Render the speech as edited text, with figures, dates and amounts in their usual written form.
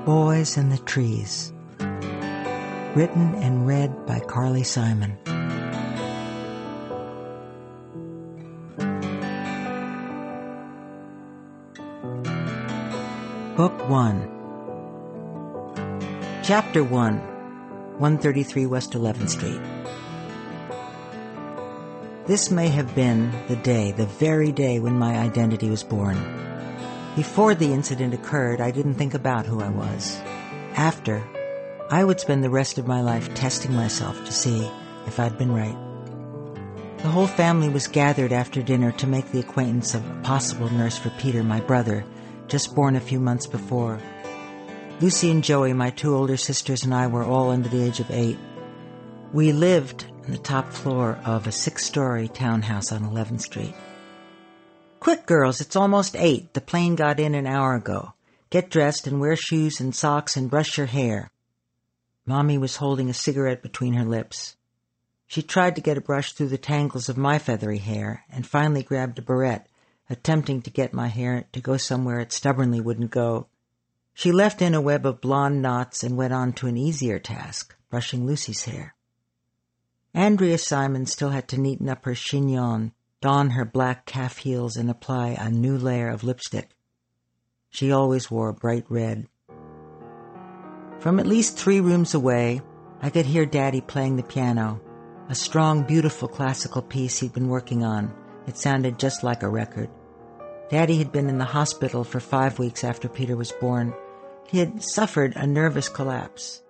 Boys in the Trees. Written and read by Carly Simon. Book 1. Chapter 1. 133 West 11th Street. This may have been the day, the very day when my identity was born. Before the incident occurred, I didn't think about who I was. After, I would spend the rest of my life testing myself to see if I'd been right. The whole family was gathered after dinner to make the acquaintance of a possible nurse for Peter, my brother, just born a few months before. Lucy and Joey, my two older sisters, and I were all under the age of 8. We lived on the top floor of a 6-story townhouse on 11th Street. "Quick, girls, it's almost 8. The plane got in an hour ago. Get dressed and wear shoes and socks and brush your hair." Mommy was holding a cigarette between her lips. She tried to get a brush through the tangles of my feathery hair and finally grabbed a barrette, attempting to get my hair to go somewhere it stubbornly wouldn't go. She left in a web of blonde knots and went on to an easier task, brushing Lucy's hair. Andrea Simon still had to neaten up her chignon, don her black calf heels, and apply a new layer of lipstick. She always wore bright red. From at least 3 rooms away, I could hear Daddy playing the piano, a strong, beautiful classical piece he'd been working on. It sounded just like a record. Daddy had been in the hospital for 5 weeks after Peter was born. He had suffered a nervous collapse.